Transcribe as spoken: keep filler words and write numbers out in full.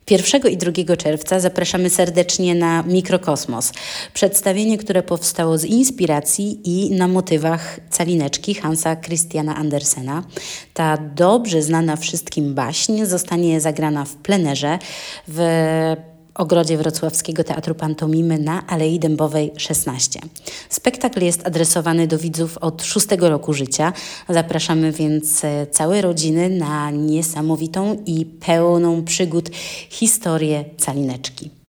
pierwszego i drugiego czerwca zapraszamy serdecznie na Mikrokosmos. Przedstawienie, które powstało z inspiracji i na motywach Calineczki Hansa Christiana Andersena. Ta dobrze znana wszystkim baśń zostanie zagrana w plenerze w ogrodzie Wrocławskiego Teatru Pantomimy na Alei Dębowej szesnaście. Spektakl jest adresowany do widzów od szóstego roku życia. Zapraszamy więc całe rodziny na niesamowitą i pełną przygód historię Calineczki.